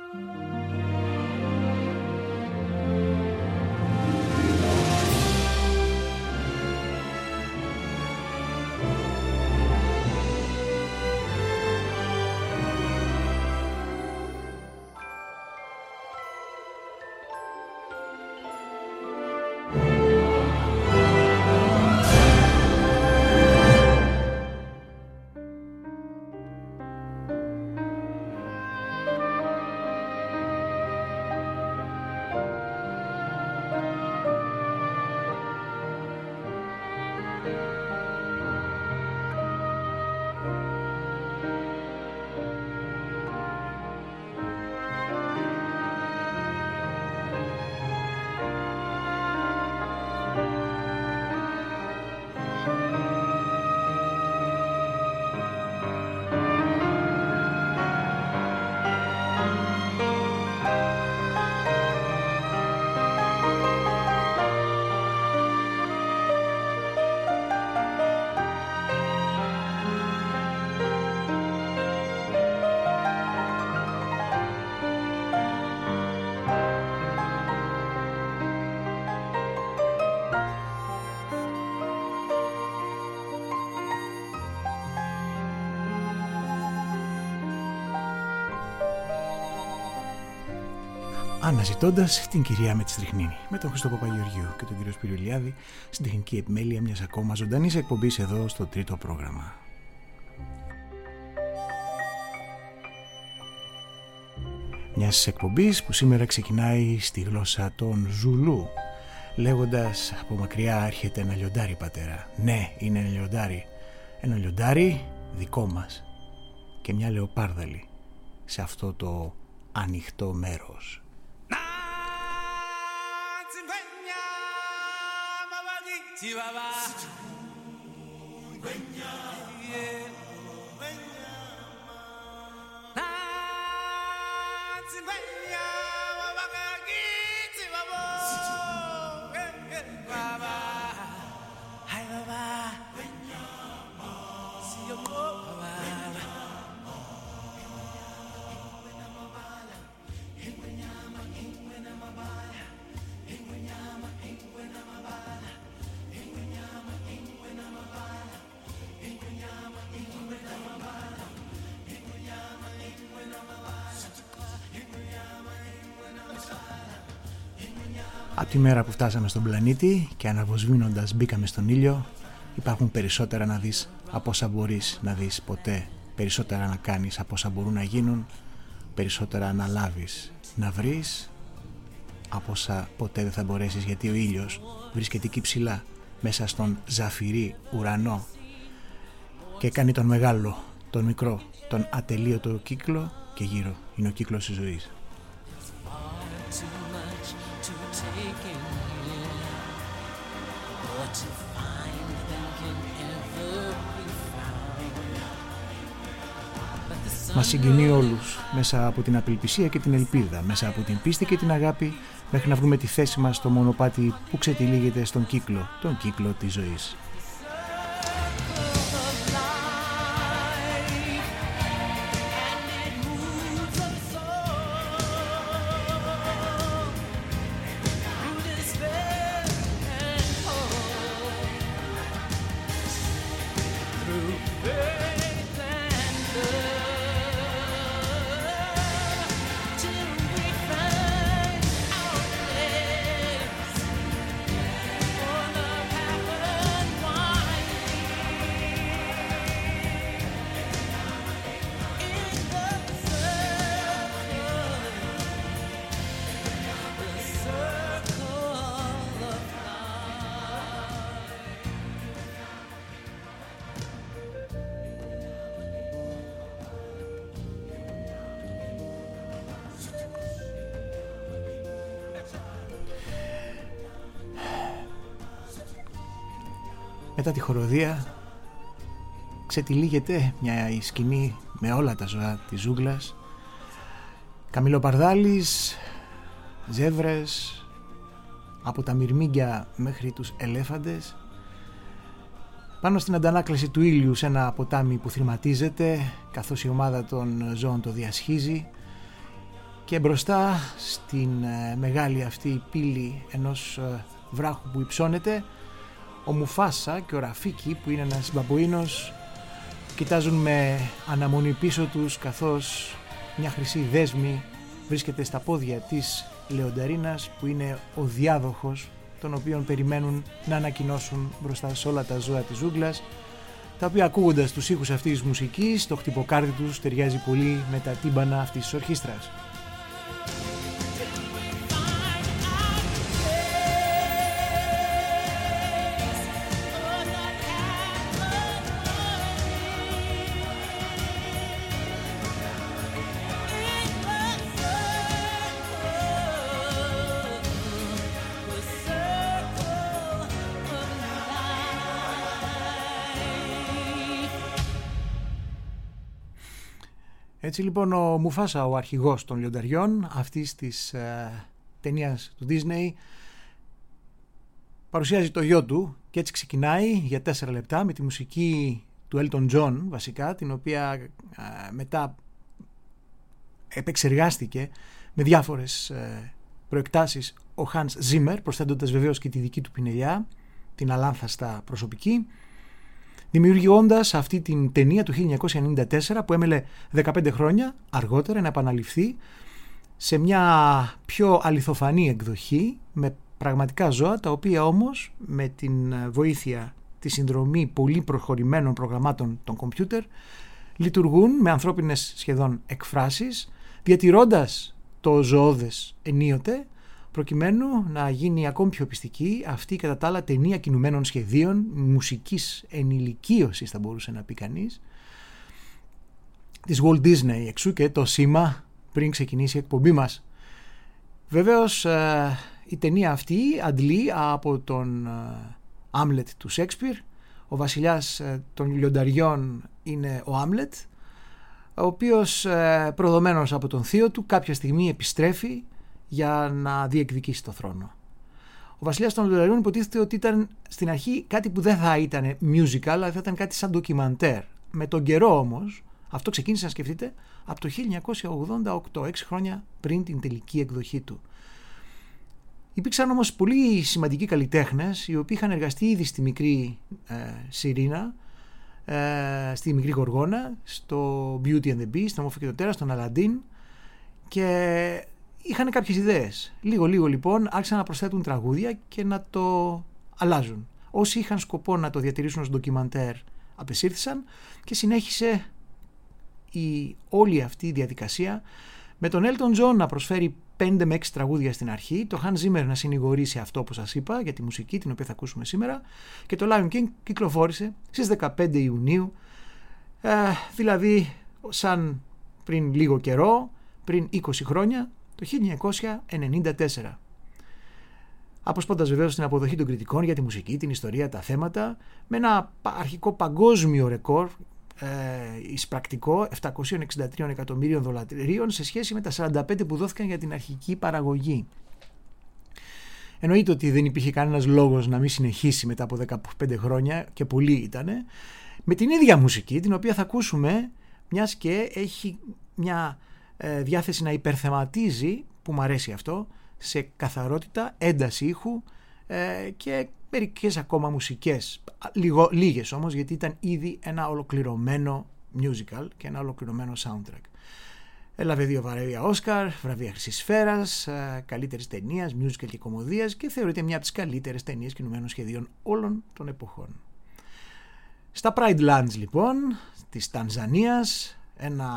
Αναζητώντας την κυρία με τη στριχνίνη, με τον Χριστό Παπαγεωργίου και τον κύριο Σπύριο Ηλιάδη στην τεχνική επιμέλεια μιας ακόμα ζωντανής εκπομπής εδώ στο τρίτο πρόγραμμα. Μιας εκπομπής που σήμερα ξεκινάει στη γλώσσα των Ζουλού, λέγοντας από μακριά έρχεται ένα λιοντάρι πατέρα. Ναι, είναι ένα λιοντάρι. Ένα λιοντάρι δικό μας και μια λεοπάρδαλη σε αυτό το ανοιχτό μέρος. Από τη μέρα που φτάσαμε στον πλανήτη και αναβοσβήνοντας μπήκαμε στον ήλιο, υπάρχουν περισσότερα να δεις από όσα μπορείς να δεις ποτέ, περισσότερα να κάνεις από όσα μπορούν να γίνουν, περισσότερα να λάβεις, να βρεις από όσα ποτέ δεν θα μπορέσεις, γιατί ο ήλιος βρίσκεται εκεί ψηλά μέσα στον ζαφυρί ουρανό και κάνει τον μεγάλο, τον μικρό, τον ατελείωτο κύκλο και γύρω είναι ο κύκλος της ζωής. Μας συγκινεί όλους μέσα από την απελπισία και την ελπίδα, μέσα από την πίστη και την αγάπη, μέχρι να βρούμε τη θέση μας στο μονοπάτι που ξετυλίγεται στον κύκλο, τον κύκλο της ζωής. Μετά τη χοροδία ξετυλίγεται μια σκηνή με όλα τα ζώα της ζούγκλας, καμιλοπαρδάλεις, ζεύρες, από τα μυρμήγκια μέχρι τους ελέφαντες, πάνω στην αντανάκλαση του ήλιου σε ένα ποτάμι που θρηματίζεται καθώς η ομάδα των ζώων το διασχίζει, Και μπροστά στην μεγάλη αυτή πύλη ενός βράχου που υψώνεται, ο Μουφάσα και ο Ραφίκι, που είναι ένας μπαμπουίνος, κοιτάζουν με αναμονή πίσω τους, καθώς μια χρυσή δέσμη βρίσκεται στα πόδια της Λεονταρίνας, που είναι ο διάδοχος, τον οποίον περιμένουν να ανακοινώσουν μπροστά σε όλα τα ζώα της ζούγκλας, τα οποία, ακούγοντας τους ήχους αυτής της μουσικής, το χτυποκάρδι τους ταιριάζει πολύ με τα τύμπανα αυτής της ορχήστρας. Έτσι λοιπόν ο Μουφάσα, ο αρχηγός των λιονταριών αυτής της ταινίας του Disney, παρουσιάζει το γιο του και έτσι ξεκινάει για 4 λεπτά με τη μουσική του Elton John βασικά, την οποία μετά επεξεργάστηκε με διάφορες προεκτάσεις ο Hans Zimmer, προσθέτοντας βεβαίως και τη δική του πινελιά, την αλάνθαστα προσωπική, δημιουργώντας αυτή την ταινία του 1994 που έμελε 15 χρόνια αργότερα να επαναληφθεί σε μια πιο αληθοφανή εκδοχή με πραγματικά ζώα, τα οποία όμως με την βοήθεια, τη συνδρομή πολύ προχωρημένων προγραμμάτων των κομπιούτερ λειτουργούν με ανθρώπινες σχεδόν εκφράσεις, διατηρώντας το ζωώδες ενίοτε, προκειμένου να γίνει ακόμη πιο πιστική αυτή κατά τα άλλα ταινία κινουμένων σχεδίων, μουσικής ενηλικίωσης θα μπορούσε να πει κανείς, της Walt Disney, εξού και το σήμα πριν ξεκινήσει η εκπομπή μας. Βεβαίως η ταινία αυτή αντλεί από τον Άμλετ του Σέξπιρ. Ο βασιλιάς των λιονταριών είναι ο Άμλετ, ο οποίος προδομένος από τον θείο του κάποια στιγμή επιστρέφει για να διεκδικήσει το θρόνο. Ο βασιλιάς των λιονταριών υποτίθεται ότι ήταν στην αρχή κάτι που δεν θα ήταν musical, αλλά θα ήταν κάτι σαν ντοκιμαντέρ. Με τον καιρό όμως, αυτό ξεκίνησε να σκεφτείτε από το 1988, 6 χρόνια πριν την τελική εκδοχή του. Υπήρξαν όμως πολύ σημαντικοί καλλιτέχνες, οι οποίοι είχαν εργαστεί ήδη στη μικρή Σιρήνα, στη μικρή Γοργόνα, στο Beauty and the Beast, στο Μόφο και το Τέρας, στον Αλαντίν, και είχαν κάποιες ιδέες. Λίγο λοιπόν άρχισαν να προσθέτουν τραγούδια και να το αλλάζουν. Όσοι είχαν σκοπό να το διατηρήσουν ως ντοκιμαντέρ απεσύρθησαν και συνέχισε όλη αυτή η διαδικασία με τον Elton John να προσφέρει 5 με 6 τραγούδια στην αρχή, το Hans Zimmer να συνηγορήσει αυτό που σας είπα για τη μουσική την οποία θα ακούσουμε σήμερα, και το Lion King κυκλοφόρησε στις 15 Ιουνίου, δηλαδή σαν πριν λίγο καιρό, πριν 20 χρόνια, το 1994. Αποσπώντας βεβαίως την αποδοχή των κριτικών για τη μουσική, την ιστορία, τα θέματα, με ένα αρχικό παγκόσμιο ρεκόρ εισπρακτικό 763 εκατομμύριων δολαρίων σε σχέση με τα 45 που δόθηκαν για την αρχική παραγωγή. Εννοείται ότι δεν υπήρχε κανένας λόγος να μην συνεχίσει μετά από 15 χρόνια, και πολλοί ήτανε, με την ίδια μουσική την οποία θα ακούσουμε, μιας και έχει μια διάθεση να υπερθεματίζει, που μου αρέσει αυτό, σε καθαρότητα, ένταση ήχου και μερικές ακόμα μουσικές, λίγες όμως, γιατί ήταν ήδη ένα ολοκληρωμένο musical και ένα ολοκληρωμένο soundtrack. Έλαβε 2 βραβεία Όσκαρ, βραβεία Χρυσής Σφαίρας, καλύτερης ταινίας, musical και κωμωδίας, και θεωρείται μια από τις καλύτερες ταινίες κινουμένων σχεδίων όλων των εποχών. Στα Pride Lands λοιπόν της Τανζανίας, ένα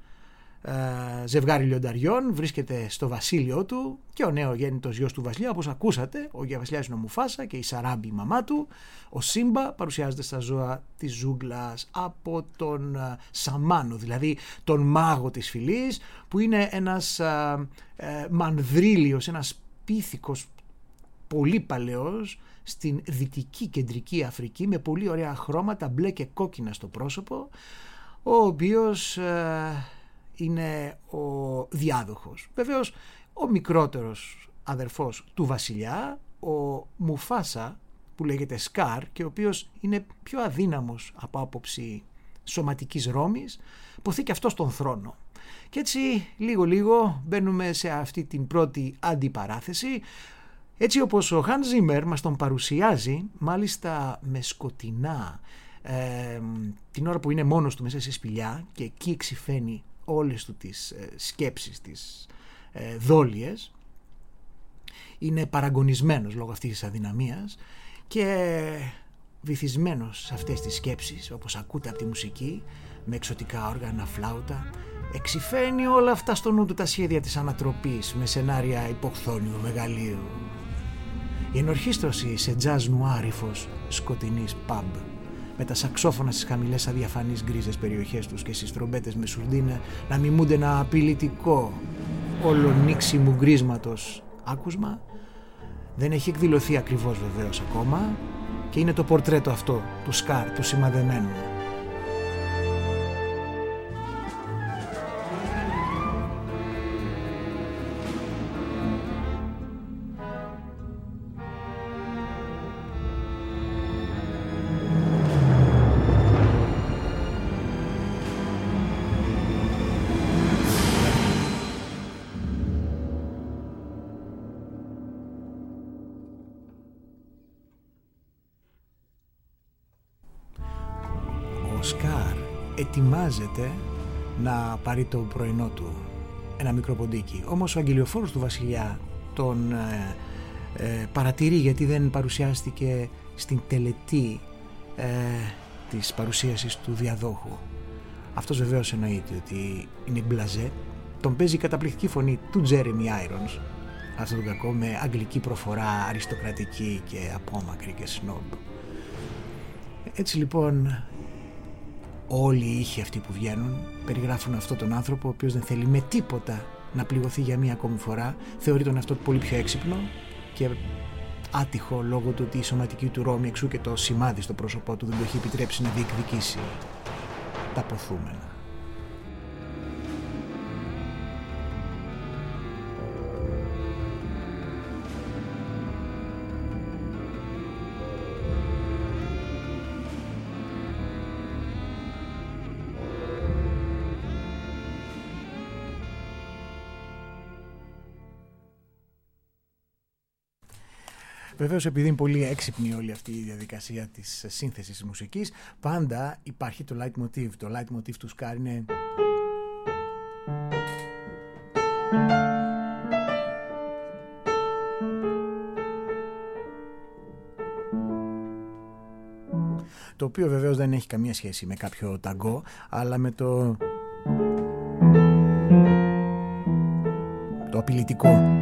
ζευγάρι λιονταριών βρίσκεται στο βασίλειο του και ο νεογέννητος γιος του βασιλιά, όπως ακούσατε, ο βασιλιάς είναι ο Μουφάσα και η Σαράμπη η μαμά του. Ο Σύμπα παρουσιάζεται στα ζώα της ζούγκλας από τον Σαμάνο, δηλαδή τον μάγο της φυλής, που είναι ένας μανδρίλιος, ένας πίθηκος πολύ παλαιός στην δυτική κεντρική Αφρική, με πολύ ωραία χρώματα μπλε και κόκκινα στο πρόσωπο, ο οποίος είναι ο διάδοχος. Βεβαίως ο μικρότερος αδερφός του βασιλιά, ο Μουφάσα, που λέγεται Σκάρ και ο οποίος είναι πιο αδύναμος από άποψη σωματικής ρόμης, ποθεί και αυτό στον θρόνο. Και έτσι λίγο μπαίνουμε σε αυτή την πρώτη αντιπαράθεση, έτσι όπως ο Hans Zimmer μας τον παρουσιάζει, μάλιστα με σκοτεινά, την ώρα που είναι μόνος του μέσα σε σπηλιά και εκεί εξυφαίνει όλες του τις σκέψεις, τις δόλιες. Είναι παραγωνισμένος λόγω αυτής της αδυναμίας και βυθισμένος σε αυτές τις σκέψεις, όπως ακούτε από τη μουσική, με εξωτικά όργανα, φλάουτα, εξυφαίνει όλα αυτά στο νου του τα σχέδια της ανατροπής με σενάρια υποχθόνιου μεγαλείου. Η ενορχήστρωση σε jazz νουάρ ύφος σκοτεινής pub, με τα σαξόφωνα στις χαμηλές αδιαφανείς γκρίζες περιοχές τους και στις τρομπέτες με σουρντίνα να μιμούνται ένα απειλητικό ολονύξιμου γκρίσματος άκουσμα, δεν έχει εκδηλωθεί ακριβώς βεβαίως ακόμα και είναι το πορτρέτο αυτό του Σκάρ, του σημαδεμένου. Ο Σκάρ ετοιμάζεται να πάρει το πρωινό του, ένα μικρό ποντίκι. Όμως ο αγγελιοφόρος του βασιλιά τον παρατηρεί, γιατί δεν παρουσιάστηκε στην τελετή της παρουσίασης του διαδόχου. Αυτός βεβαίως εννοείται ότι είναι μπλαζέ. Τον παίζει η καταπληκτική φωνή του Τζέρεμι Άιρονς, αυτό το κακό, με αγγλική προφορά, αριστοκρατική και απόμακρη και σνόμπ. Έτσι λοιπόν όλοι οι ήχοι αυτοί που βγαίνουν περιγράφουν αυτόν τον άνθρωπο, ο οποίος δεν θέλει με τίποτα να πληγωθεί για μία ακόμη φορά. Θεωρεί τον αυτό πολύ πιο έξυπνο και άτυχο λόγω του ότι η σωματική του ρόμη, εξού και το σημάδι στο πρόσωπό του, δεν το έχει επιτρέψει να διεκδικήσει τα ποθούμενα. Βεβαίως, επειδή είναι πολύ έξυπνη όλη αυτή η διαδικασία της σύνθεσης της μουσικής, πάντα υπάρχει το leitmotiv. Το leitmotiv του Σκάρ είναι... το οποίο βεβαίως δεν έχει καμία σχέση με κάποιο ταγκό, αλλά με το απειλητικό,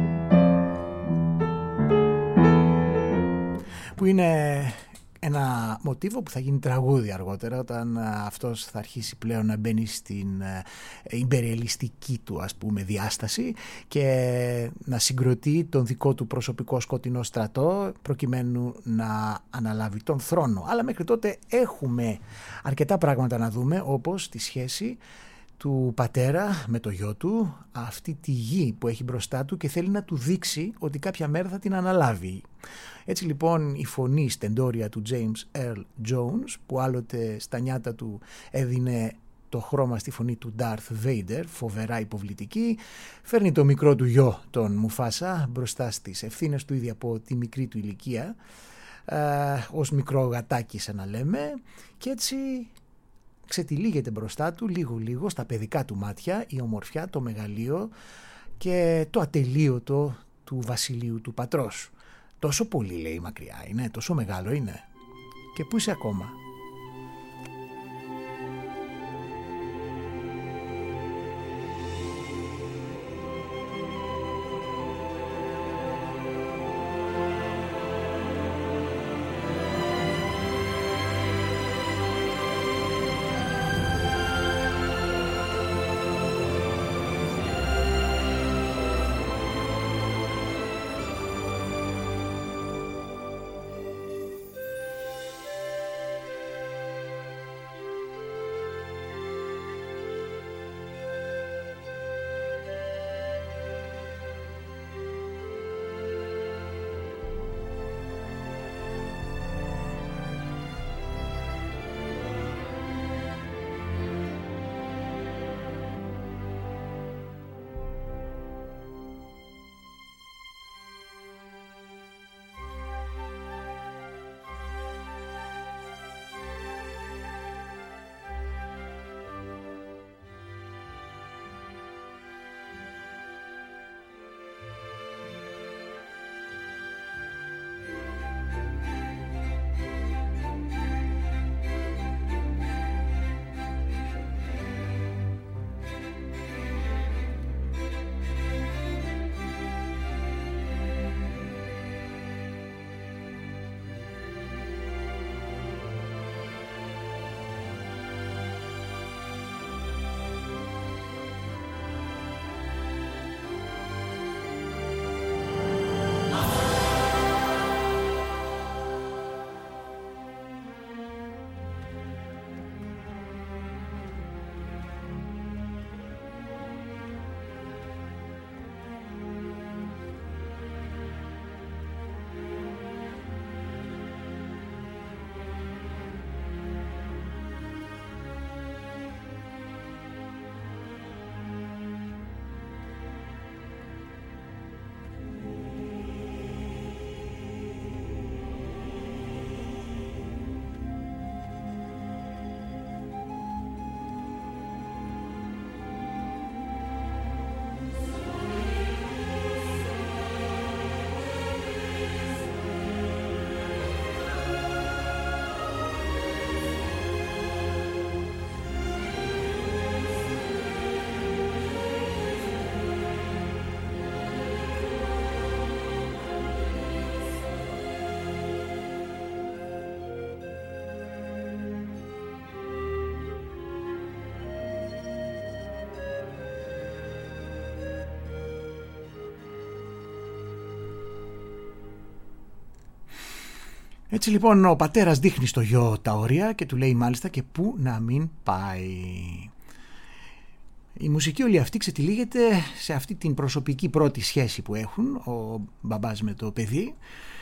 που είναι ένα μοτίβο που θα γίνει τραγούδι αργότερα, όταν αυτός θα αρχίσει πλέον να μπαίνει στην ιμπεριαλιστική του, ας πούμε, διάσταση και να συγκροτεί τον δικό του προσωπικό σκοτεινό στρατό προκειμένου να αναλάβει τον θρόνο. Αλλά μέχρι τότε έχουμε αρκετά πράγματα να δούμε, όπως τη σχέση του πατέρα με το γιο του, αυτή τη γη που έχει μπροστά του και θέλει να του δείξει ότι κάποια μέρα θα την αναλάβει. Έτσι λοιπόν η φωνή στεντόρια του James Earl Jones, που άλλοτε στα νιάτα του έδινε το χρώμα στη φωνή του Darth Vader, φοβερά υποβλητική, φέρνει το μικρό του γιο τον Μουφάσα μπροστά στις ευθύνες του ήδη από τη μικρή του ηλικία, ως μικρό γατάκι σαν να λέμε, και έτσι ξετυλίγεται μπροστά του λίγο στα παιδικά του μάτια η ομορφιά, το μεγαλείο και το ατελείωτο του βασιλείου του πατρός. Τόσο πολύ, λέει, μακριά είναι, τόσο μεγάλο είναι. Και πού είσαι ακόμα? Έτσι λοιπόν ο πατέρας δείχνει στο γιο τα όρια και του λέει μάλιστα και πού να μην πάει. Η μουσική όλη αυτή ξετυλίγεται σε αυτή την προσωπική πρώτη σχέση που έχουν ο μπαμπάς με το παιδί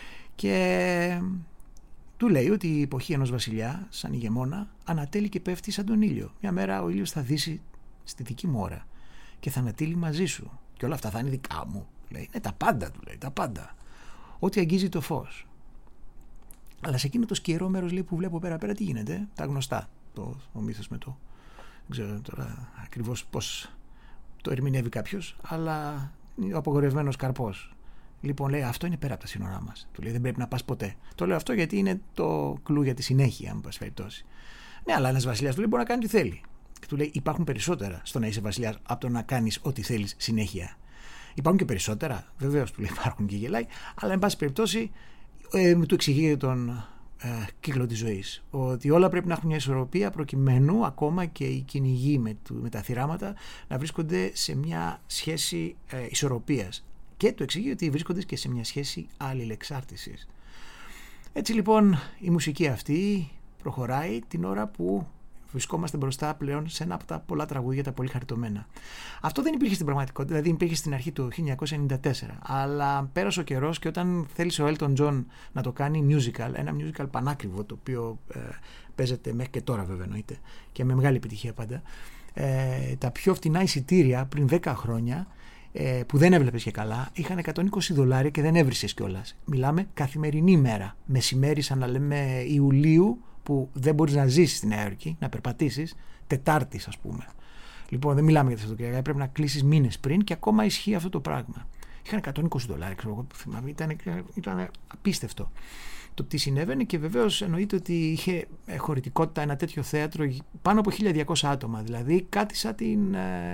και του λέει ότι η εποχή ενός βασιλιά σαν ηγεμόνα ανατέλει και πέφτει σαν τον ήλιο. Μια μέρα ο ήλιος θα δύσει στη δική μου ώρα και θα ανατέλει μαζί σου και όλα αυτά θα είναι δικά μου. Λέει, τα πάντα, του λέει, τα πάντα. Ό,τι αγγίζει το φως. Αλλά σε εκείνο το σκιερό μέρος, λέει, που βλέπω πέρα τι γίνεται, τα γνωστά, ο μύθος με το, δεν ξέρω τώρα ακριβώς πώς το ερμηνεύει κάποιος, αλλά ο απογορευμένος καρπός. Λοιπόν, λέει, αυτό είναι πέρα από τα σύνορά μας. Του λέει, δεν πρέπει να πας ποτέ. Το λέω αυτό γιατί είναι το κλου για τη συνέχεια, αν πας περιπτώσει. Ναι, αλλά ένας βασιλιάς, του λέει, μπορεί να κάνει τι θέλει. Και του λέει, υπάρχουν περισσότερα στο να είσαι βασιλιάς από το να κάνεις ό,τι θέλεις συνέχεια. Υπάρχουν και περισσότερα, βεβαίως, του λέει, υπάρχουν και γελάει, αλλά εν πάση περιπτώσει του εξηγεί για τον κύκλο της ζωής. Ότι όλα πρέπει να έχουν μια ισορροπία προκειμένου ακόμα και οι κυνηγοί με τα θυράματα να βρίσκονται σε μια σχέση ισορροπίας. Και του εξηγεί ότι βρίσκονται και σε μια σχέση αλληλεξάρτησης. Έτσι λοιπόν η μουσική αυτή προχωράει την ώρα που βρισκόμαστε μπροστά πλέον σε ένα από τα πολλά τραγούδια τα πολύ χαριτωμένα. Αυτό δεν υπήρχε στην πραγματικότητα, δηλαδή υπήρχε στην αρχή του 1994, αλλά πέρασε ο καιρός και όταν θέλησε ο Elton John να το κάνει musical, ένα musical πανάκριβο το οποίο παίζεται μέχρι και τώρα βέβαια εννοείται και με μεγάλη επιτυχία πάντα, τα πιο φτηνά εισιτήρια πριν 10 χρόνια που δεν έβλεπες και καλά είχαν $120 και δεν έβρισες κιόλας. Μιλάμε καθημερινή μέρα, μεσημέρι σαν να λέμε Ιουλίου, που δεν μπορείς να ζήσεις στην Νέα Υόρκη, να περπατήσεις, Τετάρτης ας πούμε. Λοιπόν, δεν μιλάμε για τα Σαββατοκύριακα, πρέπει να κλείσεις μήνες πριν και ακόμα ισχύει αυτό το πράγμα. Είχαν $120, ξέρω εγώ, θυμάμαι, ήταν απίστευτο το τι συνέβαινε και βεβαίως εννοείται ότι είχε χωρητικότητα ένα τέτοιο θέατρο πάνω από 1.200 άτομα, δηλαδή κάτι σαν την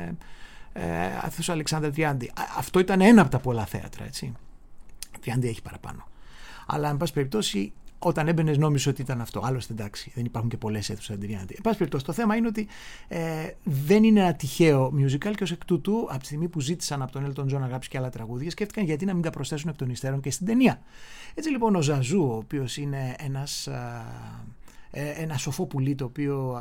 Αθήνα Αλεξάνδρα Τριάντη. Αυτό ήταν ένα από τα πολλά θέατρα, έτσι. Τριάντη έχει παραπάνω. Αλλά, εν πάση περιπτώσει, όταν έμπαινες νόμιζες ότι ήταν αυτό. Άλλωστε, εντάξει, δεν υπάρχουν και πολλές αίθουσες σαν Τριάντη. Εν πάση περιπτώσει, το θέμα είναι ότι δεν είναι ένα τυχαίο musical και ως εκ τούτου, από τη στιγμή που ζήτησαν από τον Elton John να γράψει και άλλα τραγούδια, σκέφτηκαν γιατί να μην τα προσθέσουν εκ των υστέρων και στην ταινία. Έτσι λοιπόν, ο Ζαζού, ο οποίος είναι ένα σοφό πουλί, το οποίο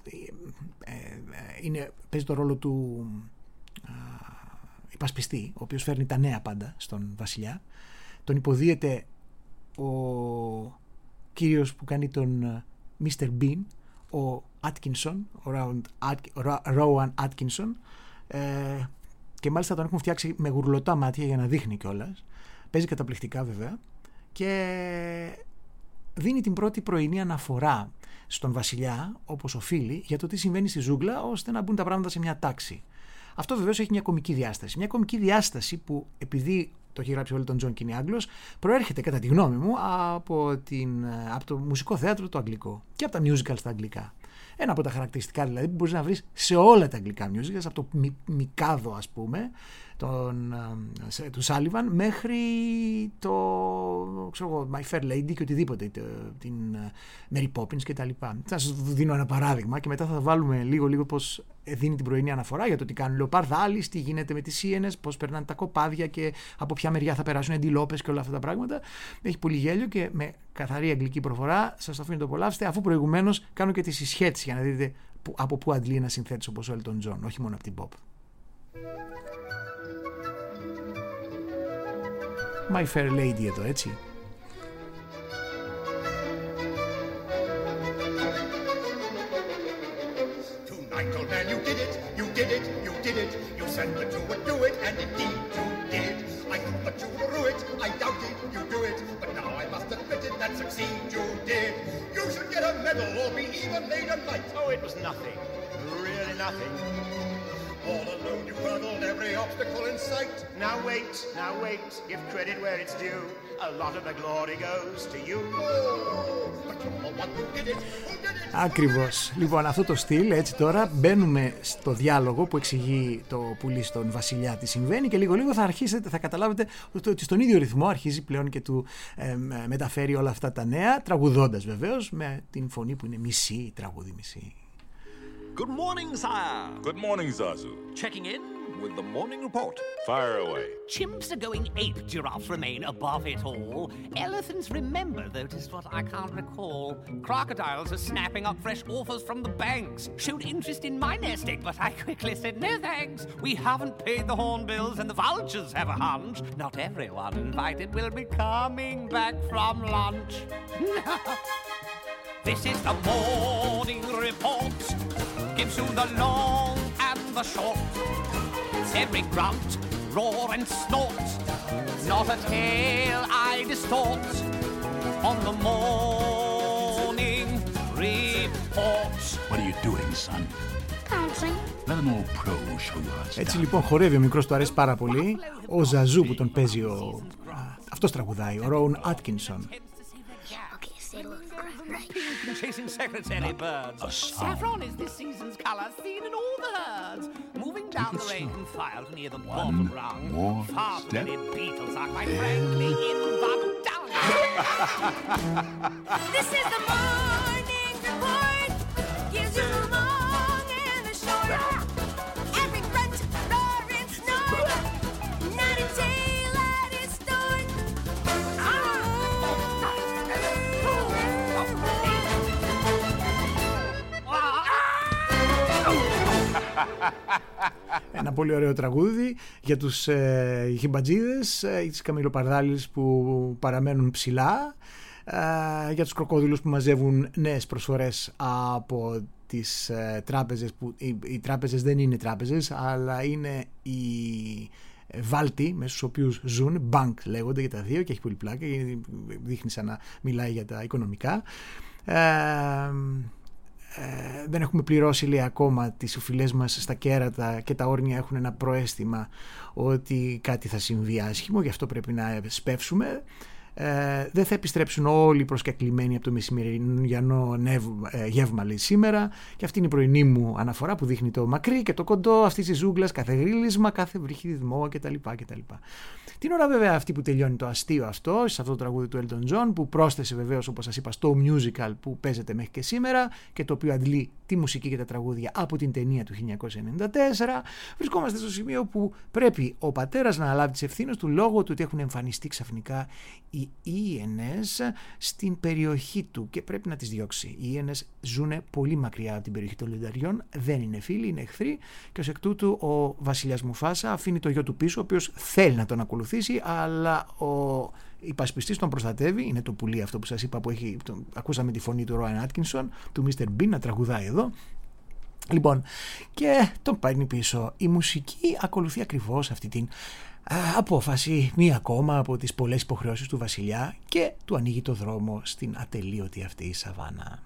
παίζει το ρόλο του υπασπιστή, ο οποίος φέρνει τα νέα πάντα στον βασιλιά. Τον υποδίεται ο κύριος που κάνει τον Mr. Bean, ο Atkinson, ο Rowan Atkinson, και μάλιστα τον έχουν φτιάξει με γουρλωτά μάτια για να δείχνει κιόλας. Παίζει καταπληκτικά βέβαια και δίνει την πρώτη πρωινή αναφορά στον βασιλιά, όπως οφείλει, για το τι συμβαίνει στη ζούγκλα, ώστε να μπουν τα πράγματα σε μια τάξη. Αυτό βεβαίως έχει μια κωμική διάσταση. Μια κωμική διάσταση που, επειδή το έχει γράψει ο Elton John και είναι Άγγλος, προέρχεται κατά τη γνώμη μου από το μουσικό θέατρο το αγγλικό και από τα musical στα αγγλικά. Ένα από τα χαρακτηριστικά δηλαδή που μπορείς να βρεις σε όλα τα αγγλικά musicals, από το Μικάδο ας πούμε, του Σάλιβαν, μέχρι το My Fair Lady και οτιδήποτε, την Mary Poppins και τα λοιπά. Θα σας δίνω ένα παράδειγμα και μετά θα βάλουμε λίγο πώς δίνει την πρωινή αναφορά για το τι κάνουν λεοπαρδάλεις, τι γίνεται με τις σίενες, πώς περνάνε τα κοπάδια και από ποια μεριά θα περάσουν οι αντιλόπες και όλα αυτά τα πράγματα. Έχει πολύ γέλιο και με καθαρή αγγλική προφορά σας το αφήνω το απολαύσετε, αφού προηγουμένως κάνω και τη συσχέτιση για να δείτε από πού αντλεί ένα συνθέτης όπως ο Elton John, όχι μόνο από την pop. My Fair Lady εδώ, έτσι. Tonight, old man, you did it, you did it, you did it. You said that you would do it, and indeed you did. I thought that you would rue it, I doubted you do it, but now I must admit it, that succeed you did. You should get a medal or be even made a knight. Oh, it was nothing, really nothing. All alone you hurdled every obstacle in sight. Now wait, give credit where it's due. A lot of the glory goes to you. Oh, but you're the one who did it, who did it. Ακριβώς. Λοιπόν, αυτό το στυλ, έτσι τώρα μπαίνουμε στο διάλογο που εξηγεί το πουλί στον βασιλιά τι συμβαίνει και λίγο θα καταλάβετε ότι στον ίδιο ρυθμό αρχίζει πλέον και του μεταφέρει όλα αυτά τα νέα, τραγουδώντας βεβαίως με την φωνή που είναι μισή τραγούδι, μισή. Good morning, sire. Good morning, Zazu. Checking in, with the morning report. Fire away. Chimps are going ape, giraffes remain above it all. Elephants remember, though 'tis what I can't recall. Crocodiles are snapping up fresh offers from the banks. Showed interest in my nest egg, but I quickly said no thanks. We haven't paid the hornbills and the vultures have a hunch. Not everyone invited will be coming back from lunch. This is the morning report. Gives you the long and the short. It's every grunt, roar and snort. Not a tale I distort. On the morning report. What are you doing, son? Dancing. Let an old pro show you how it's Έτσι done. λοιπόν χορεύει ο μικρός, του αρέσει πάρα πολύ. Ο Ζαζού που τον παίζει αυτός τραγουδάει, ο Ρόουν Άτκινσον. Chasing secretary birds. Saffron is this season's colour, seen in all the herds. Moving down the range and file near the bottom rung. Far too many beetles are quite frankly in the dung. This is the morning report. Gives you the long and the short. Every grunt, roar and snort. Not a tale I distort. Ένα πολύ ωραίο τραγούδι για τους χιμπατζίδες, τις καμιλοπαρδάλεις που παραμένουν ψηλά, για τους κροκόδιλους που μαζεύουν νέες προσφορές από τις τράπεζες, που οι τράπεζες δεν είναι τράπεζες, αλλά είναι οι βάλτοι μέσα στους οποίους ζουν, bank λέγονται για τα δύο και έχει πολύ πλάκα, δείχνει σαν να μιλάει για τα οικονομικά. Δεν έχουμε πληρώσει, λέει, ακόμα τις οφειλές μας στα κέρατα και τα όρνια έχουν ένα προαίσθημα ότι κάτι θα συμβεί άσχημο, γι' αυτό πρέπει να σπεύσουμε. Δεν θα επιστρέψουν όλοι οι προσκεκλημένοι από το μεσημεριανό γεύμα, λέει, σήμερα, και αυτή είναι η πρωινή μου αναφορά που δείχνει το μακρύ και το κοντό αυτής της ζούγκλας, κάθε γρίλισμα, κάθε βρυχιδισμό κτλ. Την ώρα βέβαια αυτή που τελειώνει το αστείο αυτό, σε αυτό το τραγούδι του Elton John, που πρόσθεσε βεβαίως, όπως σας είπα, στο musical που παίζεται μέχρι και σήμερα και το οποίο αντλεί τη μουσική και τα τραγούδια από την ταινία του 1994, βρισκόμαστε στο σημείο που πρέπει ο πατέρας να αναλάβει τις ευθύνες του λόγω του ότι έχουν εμφανιστεί ξαφνικά οι ENS στην περιοχή του και πρέπει να τις διώξει. Οι ENS ζουν πολύ μακριά από την περιοχή των λιονταριών, δεν είναι φίλοι, είναι εχθροί, και ως εκ τούτου ο βασιλιάς Μουφάσα αφήνει το γιο του πίσω, ο οποίος θέλει να τον ακολουθήσει, αλλά ο υπασπιστής τον προστατεύει. Είναι το πουλί αυτό που σας είπα, που ακούσαμε τη φωνή του Ρόαν Άτκινσον, του Mr. Bean να τραγουδάει εδώ. Λοιπόν, και τον παίρνει πίσω. Η μουσική ακολουθεί ακριβώς αυτή την απόφαση, μία ακόμα από τις πολλές υποχρεώσεις του βασιλιά, και του ανοίγει το δρόμο στην ατελείωτη αυτή η σαβάνα.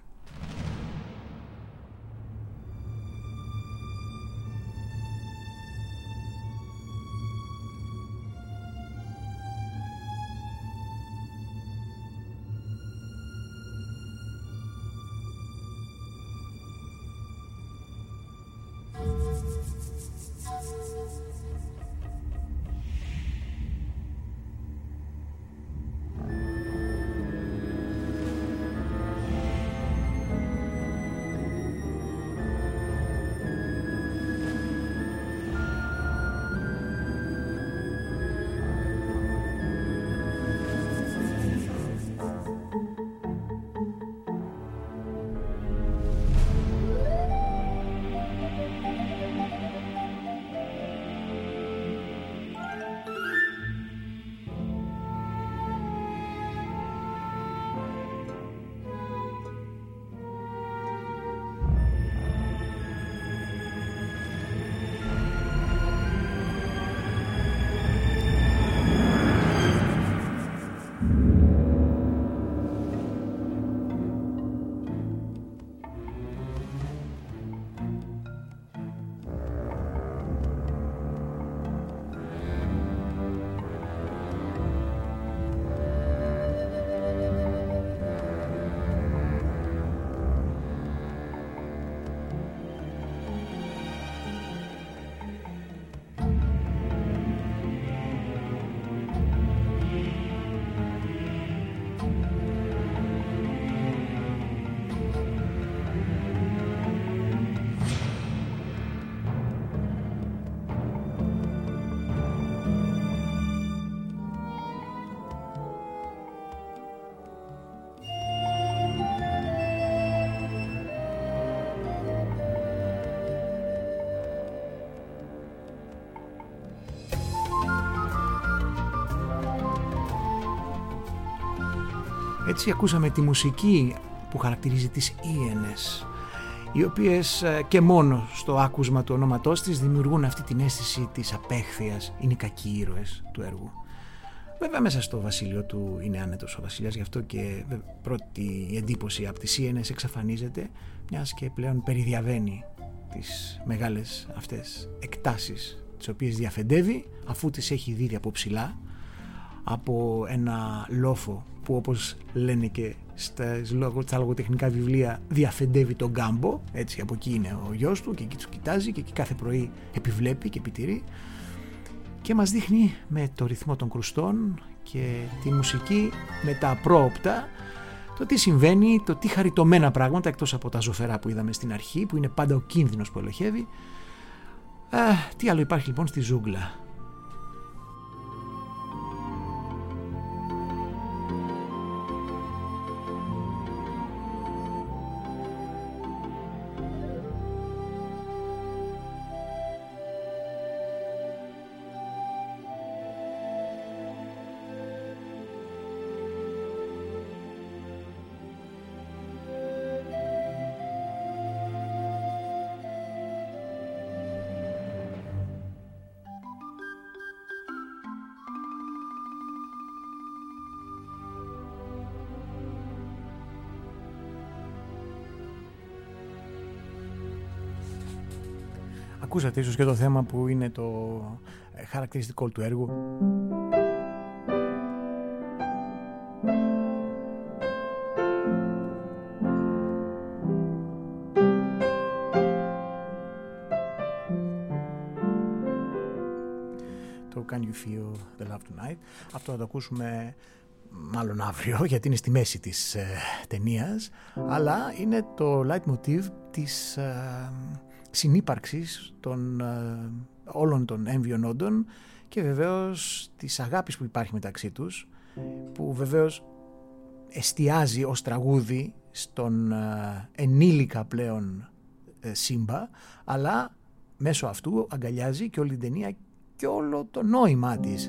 Έτσι ακούσαμε τη μουσική που χαρακτηρίζει τις Ίενες, οι οποίες και μόνο στο άκουσμα του ονόματός της δημιουργούν αυτή την αίσθηση της απέχθειας, είναι οι κακοί ήρωες του έργου. Βέβαια μέσα στο βασίλειο του είναι άνετος ο βασιλιάς, γι' αυτό και πρώτη εντύπωση από τις Ίενες εξαφανίζεται, μιας και πλέον περιδιαβαίνει τις μεγάλες αυτές εκτάσεις τις οποίες διαφεντεύει, αφού τις έχει δει από ψηλά, από ένα λόφο που, όπως λένε και στα λογοτεχνικά βιβλία, διαφεντεύει τον κάμπο. Έτσι, από εκεί είναι ο γιος του και εκεί τους κοιτάζει και εκεί κάθε πρωί επιβλέπει και επιτηρεί, και μας δείχνει με το ρυθμό των κρουστών και τη μουσική με τα απρόοπτα το τι συμβαίνει, το τι χαριτωμένα πράγματα, εκτός από τα ζωφερά που είδαμε στην αρχή, που είναι πάντα ο κίνδυνος που ελοχεύει. Τι άλλο υπάρχει λοιπόν στη ζούγκλα? Ακούσατε ίσως και το θέμα που είναι το χαρακτηριστικό του έργου. Το Can You Feel the Love Tonight. Αυτό θα το ακούσουμε μάλλον αύριο, γιατί είναι στη μέση της ταινίας, αλλά είναι το leitmotiv της συνύπαρξης των όλων των έμβιων όντων και βεβαίως της αγάπης που υπάρχει μεταξύ τους, που βεβαίως εστιάζει ως τραγούδι στον ενήλικα πλέον Σύμπα, αλλά μέσω αυτού αγκαλιάζει και όλη την ταινία και όλο το νόημά της.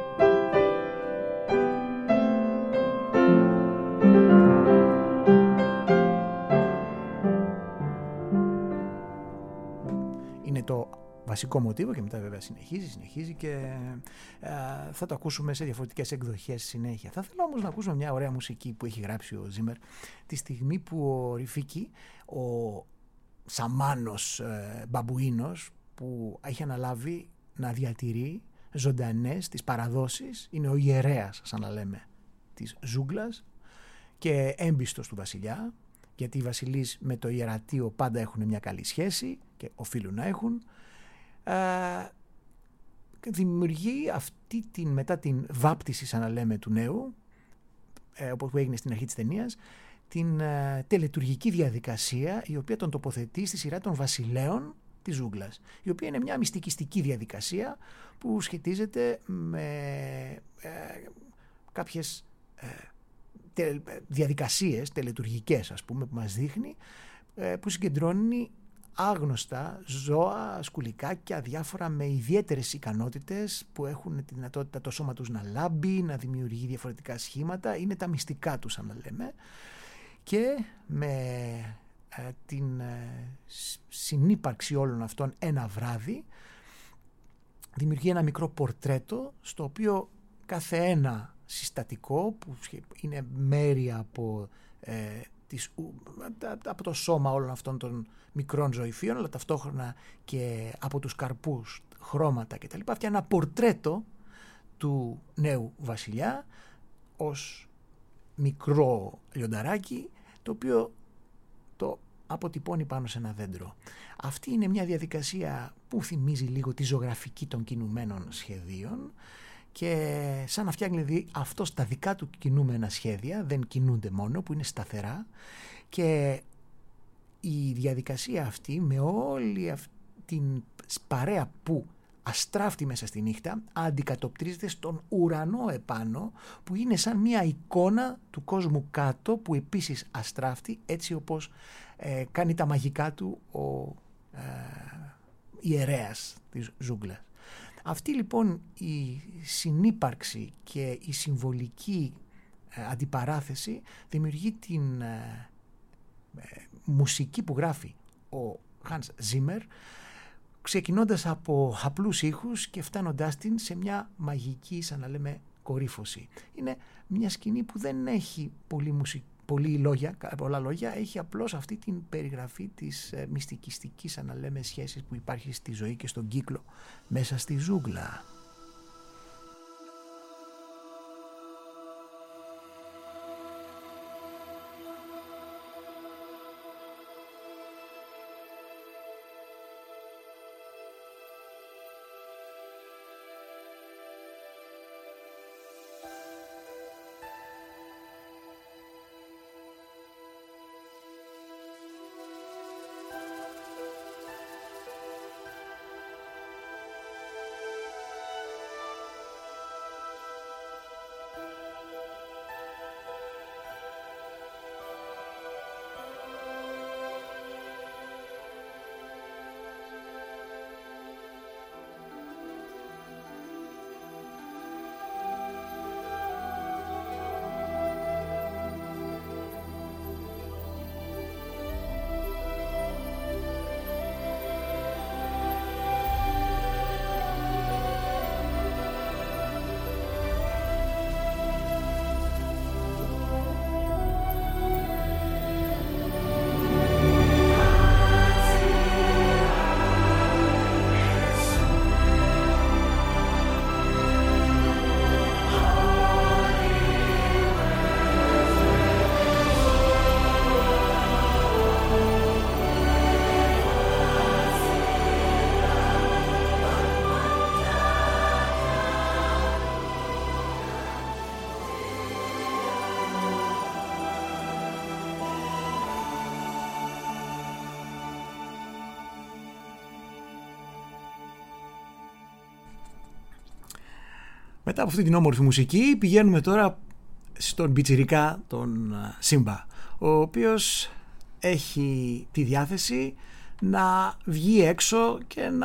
Είναι το βασικό μοτίβο και μετά βέβαια συνεχίζει και θα το ακούσουμε σε διαφορετικές εκδοχές συνέχεια. Θα ήθελα όμως να ακούσουμε μια ωραία μουσική που έχει γράψει ο Ζίμερ τη στιγμή που ο Ριφίκι, ο σαμάνος μπαμπουίνος που έχει αναλάβει να διατηρεί ζωντανές τις παραδόσεις, είναι ο ιερέας, σαν να λέμε, της ζούγκλας και έμπιστος του βασιλιά, γιατί οι βασιλείς με το ιερατείο πάντα έχουν μια καλή σχέση και οφείλουν να έχουν. Δημιουργεί αυτή μετά την βάπτιση, σαν να λέμε, του νέου, όπως που έγινε στην αρχή της ταινίας, την τελετουργική διαδικασία η οποία τον τοποθετεί στη σειρά των βασιλέων της ζούγκλας, η οποία είναι μια μυστικιστική διαδικασία που σχετίζεται με κάποιες διαδικασίες τελετουργικές, ας πούμε, που μας δείχνει, που συγκεντρώνει άγνωστα ζώα, σκουλικάκια, διάφορα με ιδιαίτερες ικανότητες που έχουν τη δυνατότητα το σώμα τους να λάμπει, να δημιουργεί διαφορετικά σχήματα, είναι τα μυστικά τους, αν λέμε, και με την συνύπαρξη όλων αυτών ένα βράδυ δημιουργεί ένα μικρό πορτρέτο στο οποίο κάθε ένα συστατικό που είναι μέρη από από το σώμα όλων αυτών των μικρών ζωηφίων, αλλά ταυτόχρονα και από τους καρπούς, χρώματα κτλ. Φτιάχνει ένα πορτρέτο του νέου βασιλιά ως μικρό λιονταράκι, το οποίο το αποτυπώνει πάνω σε ένα δέντρο. Αυτή είναι μια διαδικασία που θυμίζει λίγο τη ζωγραφική των κινουμένων σχεδίων και σαν να φτιάχνει δηλαδή αυτό στα δικά του κινούμενα σχέδια, δεν κινούνται μόνο, που είναι σταθερά, και η διαδικασία αυτή με όλη την παρέα που αστράφτει μέσα στη νύχτα αντικατοπτρίζεται στον ουρανό επάνω, που είναι σαν μια εικόνα του κόσμου κάτω που επίσης αστράφτει, έτσι όπως κάνει τα μαγικά του ο ιερέας της ζούγκλας. Αυτή λοιπόν η συνύπαρξη και η συμβολική αντιπαράθεση δημιουργεί την μουσική που γράφει ο Hans Zimmer, ξεκινώντας από απλούς ήχους και φτάνοντάς την σε μια μαγική, σαν να λέμε, κορύφωση. Είναι μια σκηνή που δεν έχει πολλά λόγια, έχει απλώς αυτή την περιγραφή της μυστικιστικής, αν λέμε, σχέσης που υπάρχει στη ζωή και στον κύκλο μέσα στη ζούγκλα. Μετά από αυτή την όμορφη μουσική πηγαίνουμε τώρα στον πιτσιρικά τον Σίμπα, ο οποίος έχει τη διάθεση να βγει έξω και να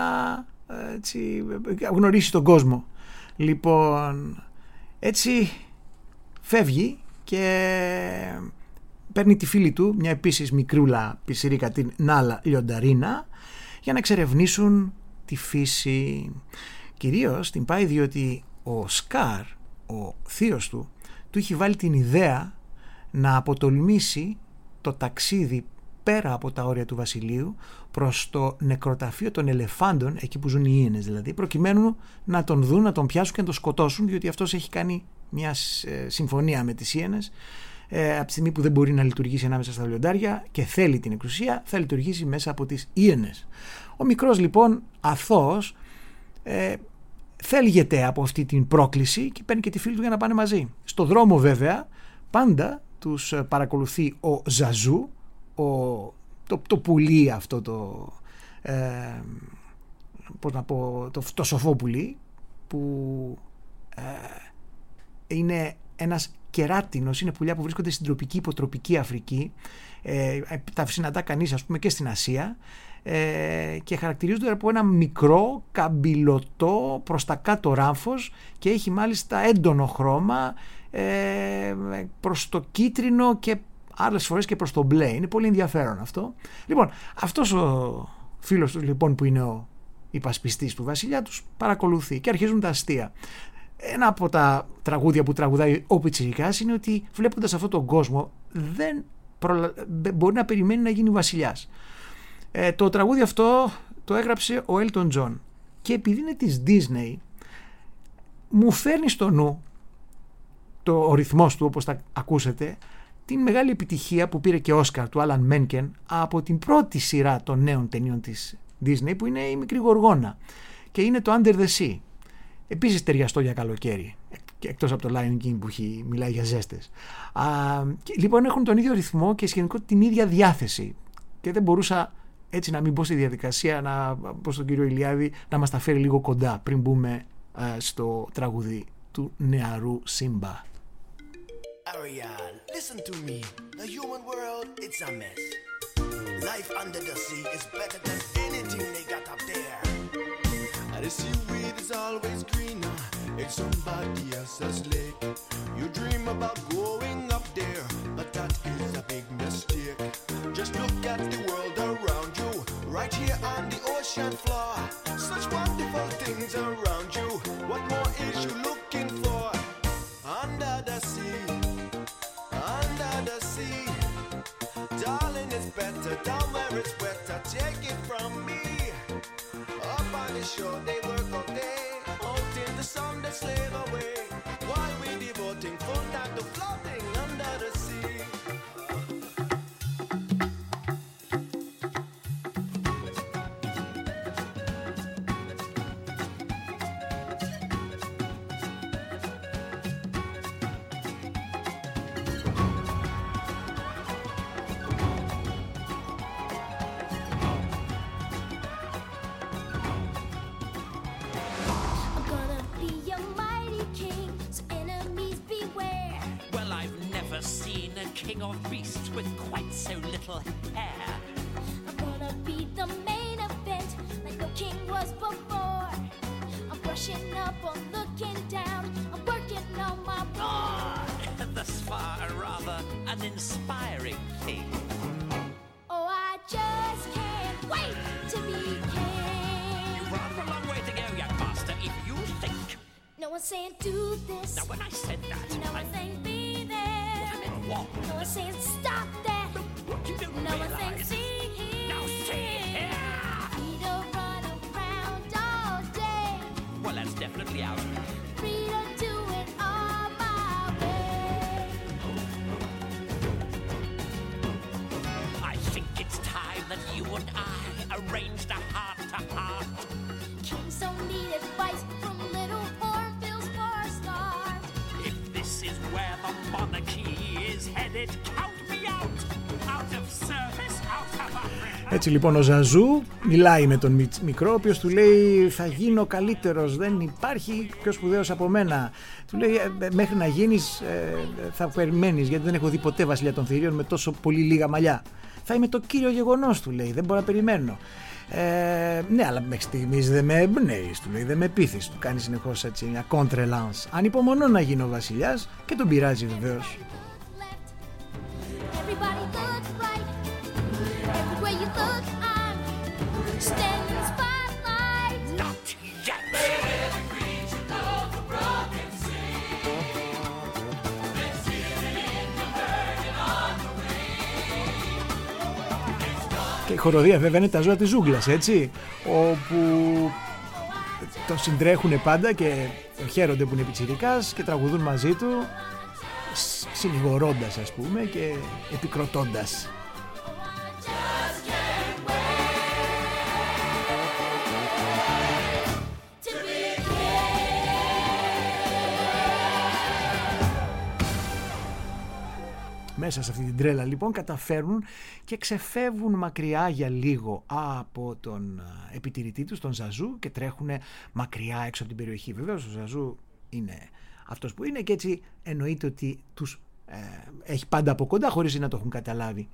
γνωρίσει τον κόσμο. Λοιπόν, έτσι φεύγει και παίρνει τη φίλη του, μια επίσης μικρούλα πιτσιρίκα, την Νάλα Λιονταρίνα, για να εξερευνήσουν τη φύση. Κυρίως την πάει διότι ο Σκάρ, ο θείος του έχει βάλει την ιδέα να αποτολμήσει το ταξίδι πέρα από τα όρια του βασιλείου προς το νεκροταφείο των ελεφάντων, εκεί που ζουν οι Ίενες δηλαδή, προκειμένου να τον δουν, να τον πιάσουν και να τον σκοτώσουν, διότι αυτός έχει κάνει μια συμφωνία με τις Ίενες. Από τη στιγμή που δεν μπορεί να λειτουργήσει ανάμεσα στα λιοντάρια και θέλει την εξουσία, θα λειτουργήσει μέσα από τις Ίενες. Ο μικρός λοιπόν αθώος θέλγεται από αυτή την πρόκληση και παίρνει και τη φίλη του για να πάνε μαζί. Στο δρόμο βέβαια πάντα τους παρακολουθεί ο Ζαζού, το πουλί αυτό, το σοφό πουλί, που είναι ένας κεράτινος, είναι πουλιά που βρίσκονται στην τροπική, υποτροπική Αφρική, τα συναντά κανείς ας πούμε και στην Ασία, και χαρακτηρίζονται από ένα μικρό καμπυλωτό προς τα κάτω ράμφος και έχει μάλιστα έντονο χρώμα προς το κίτρινο και άλλες φορές και προς το μπλε. Είναι πολύ ενδιαφέρον αυτό. Λοιπόν, αυτός ο φίλος του λοιπόν, που είναι ο υπασπιστής του βασιλιά, τους παρακολουθεί και αρχίζουν τα αστεία. Ένα από τα τραγούδια που τραγουδάει ο πιτσιρικάς είναι ότι βλέποντας αυτόν τον κόσμο δεν μπορεί να περιμένει να γίνει βασιλιάς. Το τραγούδι αυτό το έγραψε ο Έλτον Τζον και επειδή είναι της Disney μου φέρνει στο νου ο ρυθμός του, όπως θα ακούσετε, την μεγάλη επιτυχία που πήρε και Όσκαρ του Άλαν Μένκεν από την πρώτη σειρά των νέων ταινιών της Disney, που είναι η Μικρή Γοργόνα και είναι το Under the Sea. Επίσης ταιριαστό για καλοκαίρι, εκτός από το Lion King που μιλάει για ζέστες. Λοιπόν, έχουν τον ίδιο ρυθμό και σχετικό την ίδια διάθεση και δεν μπορούσα έτσι να μην μπω στη διαδικασία, να πω στον κύριο Ηλιάδη να μας τα φέρει λίγο κοντά πριν μπούμε στο τραγούδι του νεαρού Σύμπα. Ariel, listen to me. The human world, it's a mess. Life under the sea is better than anything they got up there. And the seaweed is always greener in somebody else's lake. You You dream about going up there, but that is a big mistake. Just look at the world around you, right here on the ocean floor. Such wonderful things around you. What more is you looking for? Under the sea, under the sea. Darling, it's better down where it's wetter. Take it from me. Up on the shore, they work all day. Out in the sun, they slave away. While we devoting full time to floating under the sea. I'm gonna be a mighty king, so enemies beware. Well, I've never seen a king of beasts with quite so little hair. I'm gonna be the main event, like no king was before. I'm brushing up, I'm looking down, I'm working on my roar. Thus far, a rather uninspiring thing. Oh, I just can't wait to be king. You've rather a long way to go, young master, if you think. No one's saying do this. Now, when I said that, No one's saying be there. I meant what? No one's saying stop that. What you don't No one's saying realize. see here. Now, see here. Free to run around all day. Well, that's definitely out. Free to do it all my way. I think it's time that you and I arranged a heart-to-heart. Kings don't need advice from little hornbills for a start. If this is where the monarchy is headed, count me out. Out of service, out of Africa. Έτσι λοιπόν ο Ζαζού μιλάει με τον μικρό, ο οποίος του λέει θα γίνω καλύτερος, δεν υπάρχει πιο σπουδαίος από μένα. Του λέει μέχρι να γίνεις θα περιμένεις, γιατί δεν έχω δει ποτέ βασιλιά των θηρίων με τόσο πολύ λίγα μαλλιά. Θα είμαι το κύριο γεγονός, του λέει, δεν μπορώ να περιμένω. Ναι, αλλά μέχρι στιγμής δεν με εμπνέεις, του λέει, δεν με πείθεις. Του κάνει συνεχώς έτσι μια contre-lance. Ανυπομονώ να γίνω βασιλιάς και τον πειράζει βεβαίως. Everybody look right. Everywhere you look, I'm standing spotlight. Not yet. Και η χοροδία βέβαια είναι τα ζώα της ζούγκλας, έτσι, όπου τον συντρέχουν πάντα και χαίρονται που είναι πιτσιρικάς και τραγουδούν μαζί του, συνηγορώντας ας πούμε και επικροτώντας. Μέσα σε αυτή την τρέλα λοιπόν καταφέρνουν και ξεφεύγουν μακριά για λίγο από τον επιτηρητή τους, τον Ζαζού, και τρέχουν μακριά έξω από την περιοχή. Βεβαίως ο Ζαζού είναι αυτός που είναι και έτσι εννοείται ότι τους έχει πάντα από κοντά χωρίς να το έχουν καταλάβει.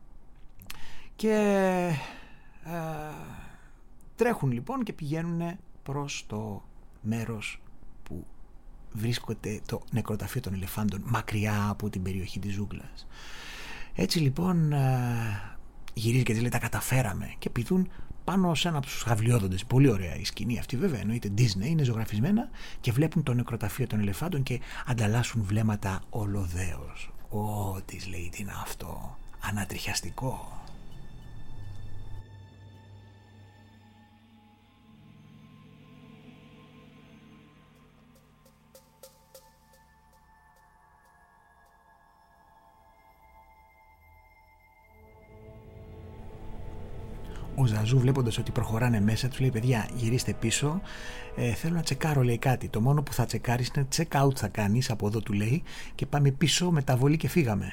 Και τρέχουν λοιπόν και πηγαίνουν προς το μέρος που βρίσκεται το νεκροταφείο των ελεφάντων, μακριά από την περιοχή της ζούγκλας. Έτσι λοιπόν γυρίζει και της λέει τα καταφέραμε, και πηδούν πάνω σε ένα από τους χαβλιόδοντες. Πολύ ωραία η σκηνή αυτή, βέβαια, εννοείται Disney, είναι ζωγραφισμένα, και βλέπουν το νεκροταφείο των ελεφάντων και ανταλλάσσουν βλέμματα ολοδέως. Ω, της λέει, τι είναι αυτό, ανατριχιαστικό. Ο Ζαζού, βλέποντας ότι προχωράνε μέσα, τους λέει: παιδιά, γυρίστε πίσω. Θέλω να τσεκάρω, λέει, κάτι. Το μόνο που θα τσεκάρεις είναι check out θα κάνεις από εδώ, του λέει, και πάμε πίσω, μεταβολή και φύγαμε.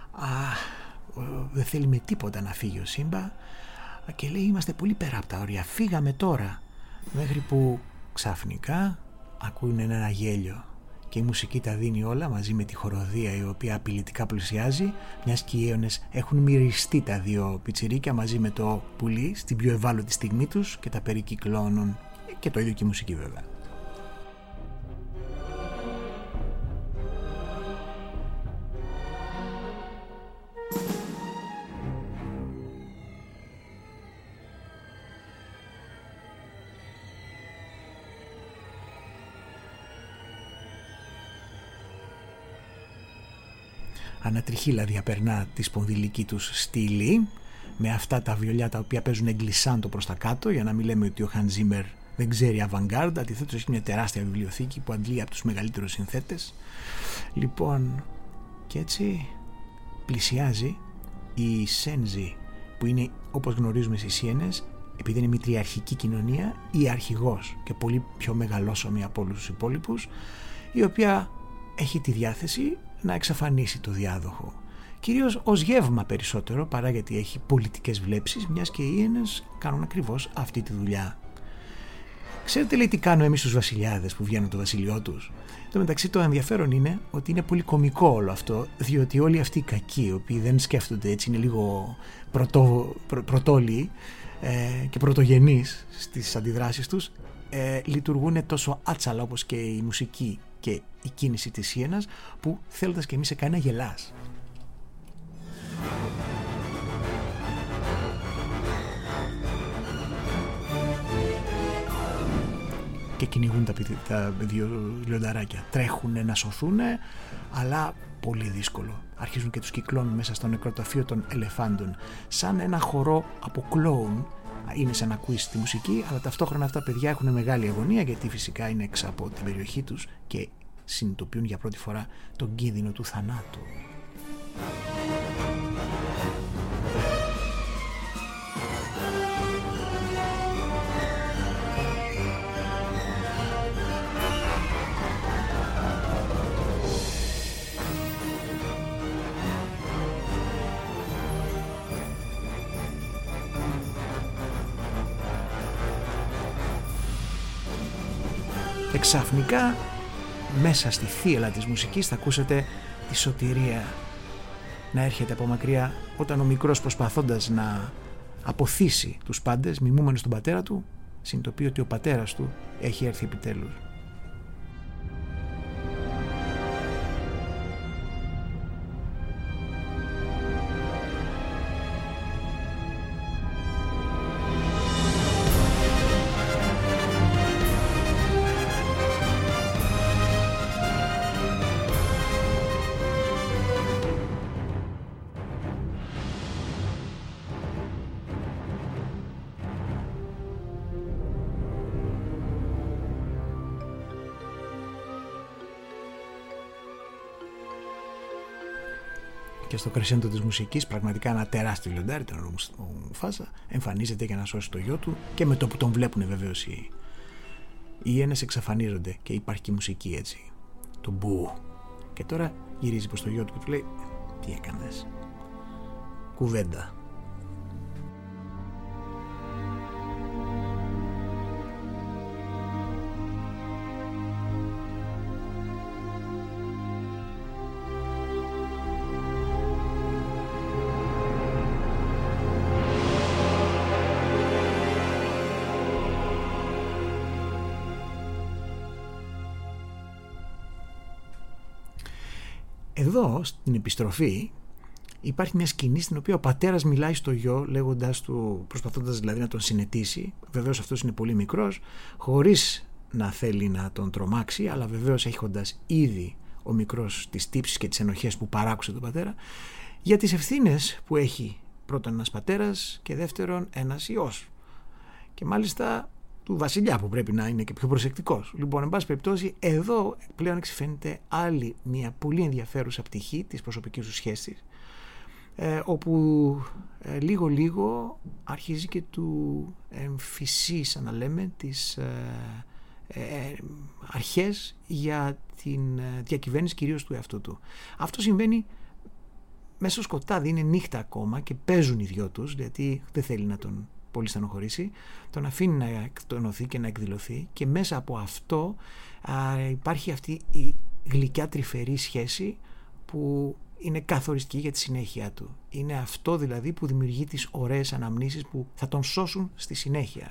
Δεν θέλει με τίποτα να φύγει ο Σύμπα και λέει: είμαστε πολύ πέρα από τα όρια. Φύγαμε τώρα. Μέχρι που ξαφνικά ακούνε ένα γέλιο. Και η μουσική τα δίνει όλα μαζί με τη χοροδία, η οποία απειλητικά πλησιάζει, μιας και οι αίωνες έχουν μυριστεί τα δύο πιτσιρίκια μαζί με το πουλί στην πιο ευάλωτη στιγμή τους και τα περικυκλώνουν, και το ίδιο και η μουσική βέβαια. ανατριχύλα διαπερνά τη σπονδυλική τους στήλη, με αυτά τα βιολιά τα οποία παίζουν εγκλισάντο προς τα κάτω, για να μην λέμε ότι ο Hans Zimmer δεν ξέρει avant-garde, αντιθέτως έχει μια τεράστια βιβλιοθήκη που αντλεί από τους μεγαλύτερους συνθέτες. Λοιπόν, και έτσι πλησιάζει η Σένζι, που είναι, όπως γνωρίζουμε στις Σιένες, επειδή είναι μητριαρχική κοινωνία, η αρχηγός και πολύ πιο μεγαλόσωμη από όλους τους υπόλοιπους, η οποία έχει τη διάθεση να εξαφανίσει το διάδοχο. Κυρίως ως γεύμα περισσότερο, παρά γιατί έχει πολιτικές βλέψεις, μιας και οι Ιένες κάνουν ακριβώς αυτή τη δουλειά. Ξέρετε, λέει, τι κάνουν εμείς τους βασιλιάδες που βγαίνουν το βασίλειό τους? Το μεταξύ, το ενδιαφέρον είναι ότι είναι πολύ κωμικό όλο αυτό, διότι όλοι αυτοί οι κακοί, οι οποίοι δεν σκέφτονται έτσι, είναι λίγο πρωτόλιοι και πρωτογενείς στις αντιδράσεις τους, λειτουργούν τόσο άτσαλα όπως και η μουσική και η κίνηση της Σιένας, που θέλοντας και εμείς σε κάνει να γελάς. Και κυνηγούν τα δύο λιονταράκια. Τρέχουν να σωθούν, αλλά πολύ δύσκολο. Αρχίζουν και τους κυκλώνουν μέσα στο νεκροταφείο των ελεφάντων, σαν ένα χορό από κλόουν. Είναι σαν να ακούεις τη μουσική, αλλά ταυτόχρονα αυτά τα παιδιά έχουν μεγάλη αγωνία, γιατί φυσικά είναι έξω από την περιοχή τους και συνειδητοποιούν για πρώτη φορά τον κίνδυνο του θανάτου. Και ξαφνικά μέσα στη θύελλα της μουσικής θα ακούσετε τη σωτηρία να έρχεται από μακριά, όταν ο μικρός, προσπαθώντας να αποθήσει τους πάντες, μιμούμενος τον πατέρα του, συνειδητοποιεί ότι ο πατέρας του έχει έρθει επιτέλους. Και στο κρεσέντο της μουσικής, πραγματικά ένα τεράστιο λιοντάρι, τον Μουφάσα, εμφανίζεται για να σώσει το γιο του, και με το που τον βλέπουν βεβαίως οι Ιένες εξαφανίζονται και υπάρχει και η μουσική, έτσι, το μπου. Και τώρα γυρίζει προς το γιο του και του λέει: τι έκανες? Κουβέντα. Εδώ, στην επιστροφή, υπάρχει μια σκηνή στην οποία ο πατέρας μιλάει στο γιο, λέγοντας του, προσπαθώντας δηλαδή να τον συνετίσει. Βεβαίως αυτός είναι πολύ μικρός, χωρίς να θέλει να τον τρομάξει, αλλά βεβαίως έχοντας ήδη ο μικρός τις τύψεις και τις ενοχές που παράκουσε τον πατέρα, για τις ευθύνες που έχει πρώτον ένας πατέρας και δεύτερον ένας ιός. Και μάλιστα του βασιλιά, που πρέπει να είναι και πιο προσεκτικός. Λοιπόν, εν πάση περιπτώσει, εδώ πλέον εξηφαίνεται άλλη μια πολύ ενδιαφέρουσα πτυχή της προσωπικής του σχέσης, όπου λίγο αρχίζει και του εμφυσεί, σαν να λέμε, τις αρχές για την διακυβέρνηση κυρίως του εαυτού του. Αυτό συμβαίνει μέσα στο σκοτάδι, είναι νύχτα ακόμα και παίζουν οι δυο τους, γιατί δεν θέλει να τον πολύ στενοχωρήσει, τον αφήνει να εκτονωθεί και να εκδηλωθεί, και μέσα από αυτό υπάρχει αυτή η γλυκιά τρυφερή σχέση που είναι καθοριστική για τη συνέχεια του. Είναι αυτό δηλαδή που δημιουργεί τις ωραίες αναμνήσεις που θα τον σώσουν στη συνέχεια.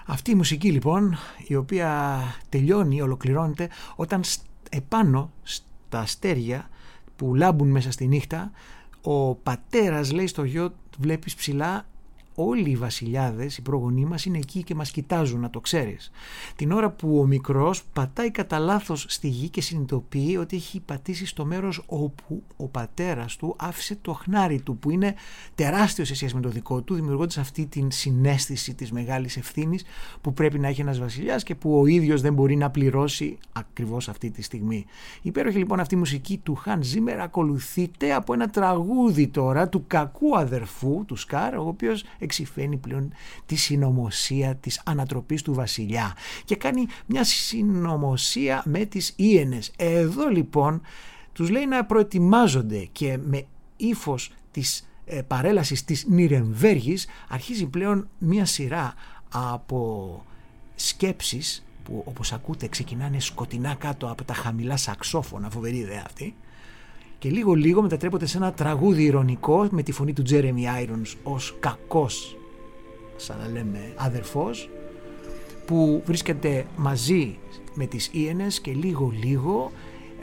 Αυτή η μουσική λοιπόν, η οποία τελειώνει, ολοκληρώνεται όταν επάνω στα αστέρια που λάμπουν μέσα στη νύχτα, ο πατέρας λέει στο γιο, βλέπεις ψηλά, όλοι οι βασιλιάδες, οι προγονείς μας είναι εκεί και μας κοιτάζουν, να το ξέρεις. Την ώρα που ο μικρός πατάει κατά λάθος στη γη και συνειδητοποιεί ότι έχει πατήσει στο μέρος όπου ο πατέρας του άφησε το χνάρι του, που είναι τεράστιο σε σχέση με το δικό του, δημιουργώντας αυτή την συναίσθηση της μεγάλης ευθύνης που πρέπει να έχει ένας βασιλιάς και που ο ίδιος δεν μπορεί να πληρώσει ακριβώς αυτή τη στιγμή. Υπέροχη λοιπόν αυτή η μουσική του Hans Zimmer ακολουθείται από ένα τραγούδι τώρα του κακού αδερφού του Σκάρ, ο οποίος εξυφαίνει πλέον τη συνωμοσία της ανατροπής του βασιλιά και κάνει μια συνωμοσία με τις Ήενες. Εδώ λοιπόν τους λέει να προετοιμάζονται και με ύφος της παρέλασης της Νιρεμβέργης αρχίζει πλέον μια σειρά από σκέψεις που, όπως ακούτε, ξεκινάνε σκοτεινά κάτω από τα χαμηλά σαξόφωνα, φοβερή ιδέα αυτή, και λίγο λίγο μετατρέπονται σε ένα τραγούδι ειρωνικό με τη φωνή του Τζέρεμι Άιρονς ως κακός, σαν να λέμε, αδερφός, που βρίσκεται μαζί με τις Ήενες και λίγο λίγο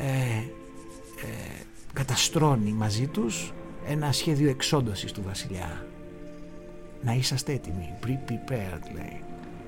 καταστρώνει μαζί τους ένα σχέδιο εξόντωσης του βασιλιά. Να είσαστε έτοιμοι, be prepared, λέει.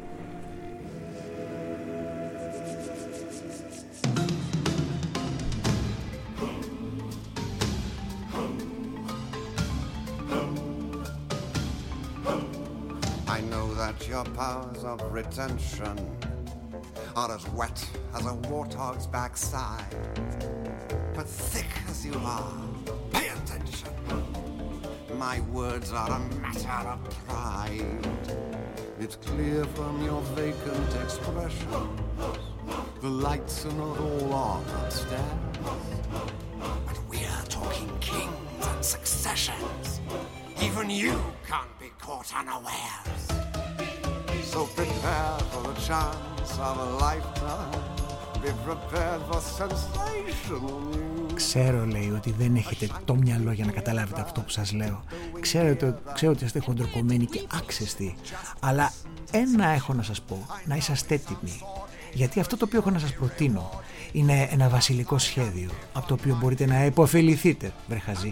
I know that your powers of retention are as wet as a warthog's backside. But thick as you are, pay attention. My words are a matter of pride. It's clear from your vacant expression, the lights are not all on upstairs. But we're talking kings and successions. Even you can't be caught unawares. So prepare for the chance of a lifetime. Be prepared for sensational news. Ξέρω, λέει, ότι δεν έχετε το μυαλό για να καταλάβετε αυτό που σας λέω. Ξέρω ότι είστε χοντροκομμένοι και άξεστοι. Αλλά ένα έχω να σας πω, να είσαστε έτοιμοι. Γιατί αυτό το οποίο έχω να σας προτείνω είναι ένα βασιλικό σχέδιο, από το οποίο μπορείτε να υποφεληθείτε, βρε χαζί.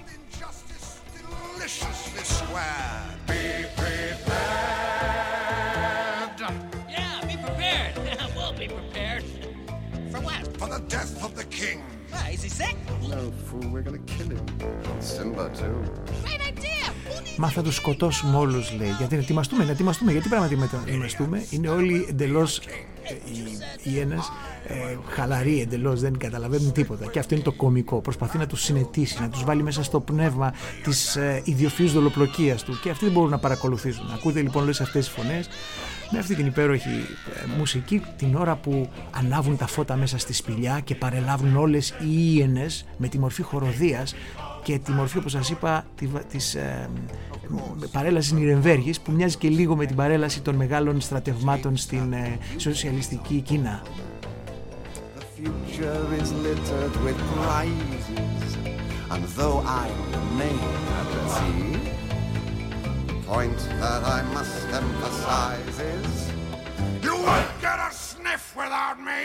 For the death of the king. Is he sick? No, fool, we're gonna kill him. Simba too. Great idea! Μα θα τους σκοτώσουμε όλους, λέει. Γιατί να ετοιμαστούμε, γιατί πράγματι να ετοιμαστούμε. Είναι όλοι εντελώς οι Ιένες χαλαροί, εντελώς δεν καταλαβαίνουν τίποτα. Και αυτό είναι το κωμικό. Προσπαθεί να τους συνετίσει, να τους βάλει μέσα στο πνεύμα της ιδιοφυούς δολοπλοκίας του. Και αυτοί δεν μπορούν να παρακολουθήσουν. Ακούτε λοιπόν όλες αυτές τις φωνές με αυτή την υπέροχη μουσική, την ώρα που ανάβουν τα φώτα μέσα στη σπηλιά και παρελάβουν όλες οι Ιένες με τη μορφή χοροδίας και τη μορφή, όπως σας είπα, της παρέλασης Νιρεμβέργης, που μοιάζει και λίγο με την παρέλαση των μεγάλων στρατευμάτων στην σοσιαλιστική Κίνα. The future is littered with prizes, and though I remain at sea, the point that I must emphasize is you won't get a sniff without me.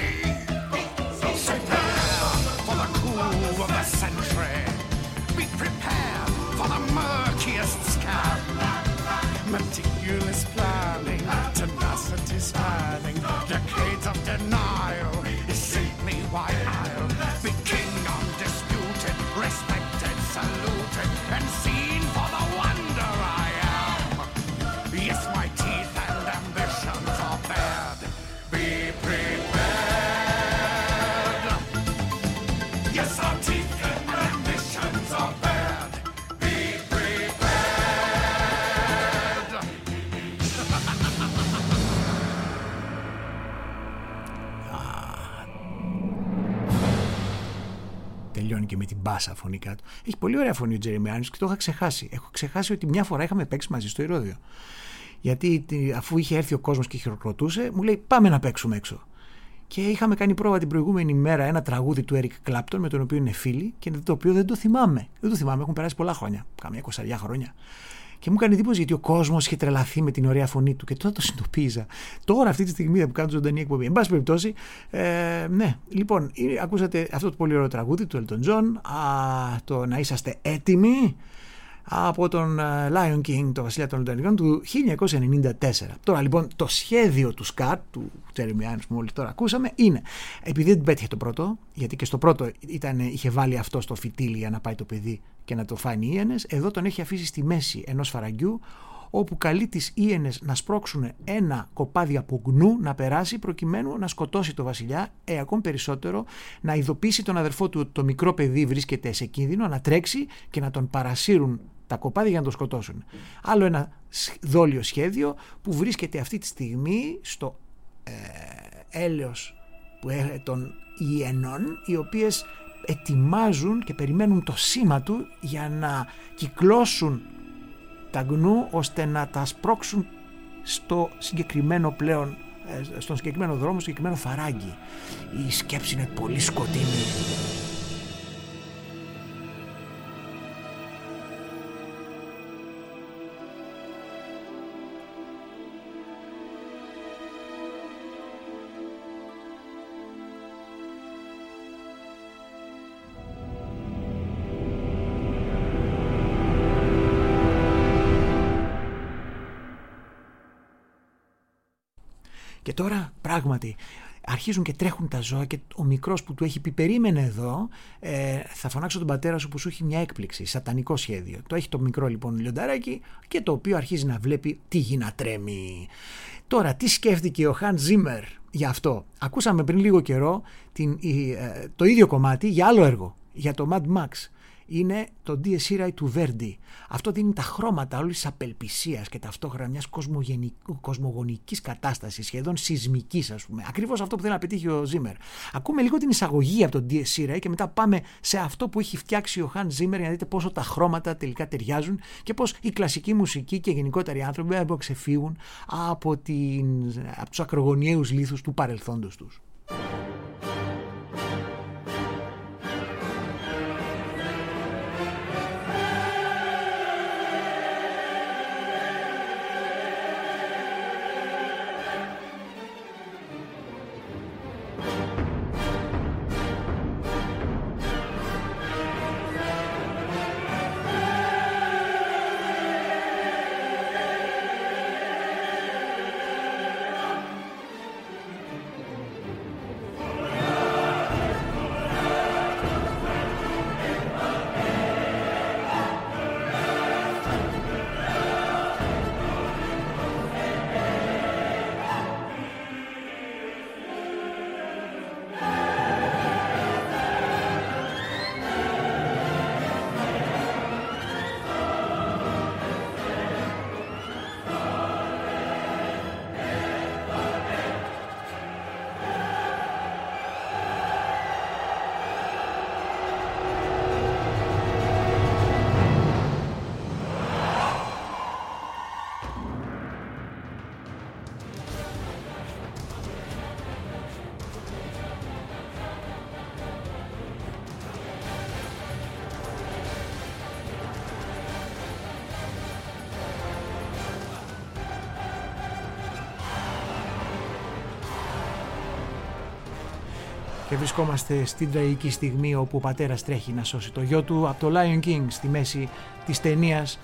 Prepare for the coup of the century. Be prepared for the murkiest scam. Meticulous planning, tenacity spanning, decades of denial is simply why I'll be king undisputed, respected, saluted, and seen for the wonder I am. Yes, my teeth and ambitions are bad. Be prepared. Yes, our teeth and ambitions are bad. Be prepared. Τελειώνει και με την μπάσα φωνικά του. Έχει πολύ ωραία φωνή ο Τζέρεμι Άιρονς και το είχα ξεχάσει. Έχω ξεχάσει ότι μια φορά είχαμε παίξει μαζί στο Ηρώδειο. Γιατί αφού είχε έρθει ο κόσμος και χειροκροτούσε, μου λέει πάμε να παίξουμε έξω. Και είχαμε κάνει πρόβα την προηγούμενη μέρα ένα τραγούδι του Eric Clapton με τον οποίο είναι φίλοι και το οποίο δεν το θυμάμαι. Δεν το θυμάμαι, έχουν περάσει πολλά χρόνια, κάμια 20 χρόνια. Και μου έκανε εντύπωση γιατί ο κόσμος είχε τρελαθεί με την ωραία φωνή του και τότε το συνειδητοποίησα. Τώρα, αυτή τη στιγμή που κάνω ζωντανή εκπομπή. Εν πάση περιπτώσει, ναι, λοιπόν, ακούσατε αυτό το πολύ ωραίο τραγούδι του Elton John, το Να είσαστε έτοιμοι, από τον Lion King, το Βασιλιά των Λιονταριών, του 1994. Τώρα λοιπόν το σχέδιο του Σκατ, του Jeremy Irons που μόλις τώρα ακούσαμε, είναι, επειδή δεν πέτυχε το πρώτο, γιατί και στο πρώτο είχε βάλει αυτό στο φυτίλι για να πάει το παιδί και να το φάνει οι Ίενες, εδώ τον έχει αφήσει στη μέση ενός φαραγγιού, όπου καλεί τις Ίενες να σπρώξουν ένα κοπάδι από γκνού να περάσει προκειμένου να σκοτώσει το βασιλιά, ακόμη περισσότερο να ειδοποιήσει τον αδερφό του ότι το μικρό παιδί βρίσκεται σε κίνδυνο, να τρέξει και να τον παρασύρουν τα κοπάδια για να τον σκοτώσουν. Άλλο ένα δόλιο σχέδιο που βρίσκεται αυτή τη στιγμή στο έλεος των Ιενών, οι οποίες ετοιμάζουν και περιμένουν το σήμα του για να κυκλώσουν τα γκνού ώστε να τα σπρώξουν στο συγκεκριμένο πλέον, στον συγκεκριμένο δρόμο, στο συγκεκριμένο φαράγγι. Η σκέψη είναι πολύ σκοτεινή. Και τώρα πράγματι αρχίζουν και τρέχουν τα ζώα και ο μικρός που του έχει πει περίμενε εδώ, θα φωνάξω τον πατέρα σου που σου έχει μια έκπληξη, σατανικό σχέδιο. Το έχει το μικρό λοιπόν λιονταράκι και το οποίο αρχίζει να βλέπει τη γη να τρέμει. Τώρα τι σκέφτηκε ο Hans Zimmer για αυτό? Ακούσαμε πριν λίγο καιρό το ίδιο κομμάτι για άλλο έργο, για το Mad Max. Είναι το Dies Irae του Βέρντι. Αυτό δίνει τα χρώματα όλης της απελπισίας και ταυτόχρονα μιας κοσμογονικής κατάστασης, σχεδόν σεισμικής, ας πούμε. Ακριβώς αυτό που θέλει να πετύχει ο Zimmer. Ακούμε λίγο την εισαγωγή από το Dies Irae και μετά πάμε σε αυτό που έχει φτιάξει ο Hans Zimmer για να δείτε πόσο τα χρώματα τελικά ταιριάζουν και πώς η κλασική μουσική και γενικότερα οι άνθρωποι μπορούν να ξεφύγουν από τους ακρογωνιαίους λίθους του παρελθόντος τους. Και βρισκόμαστε στην τραγική στιγμή όπου ο πατέρας τρέχει να σώσει το γιο του από το Lion King στη μέση της ταινίας.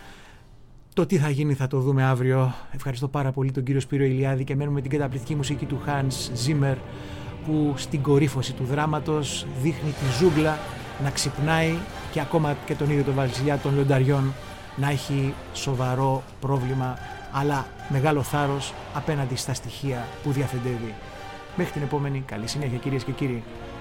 Το τι θα γίνει θα το δούμε αύριο. Ευχαριστώ πάρα πολύ τον κύριο Σπύρο Ηλιάδη και μένουμε με την καταπληκτική μουσική του Hans Zimmer που στην κορύφωση του δράματος δείχνει τη ζούγκλα να ξυπνάει και ακόμα και τον ίδιο τον βασιλιά των λιονταριών να έχει σοβαρό πρόβλημα αλλά μεγάλο θάρρος απέναντι στα στοιχεία που διαφεντεύει. Μέχρι την επόμενη, καλή συνέχεια κυρίες και κύριοι.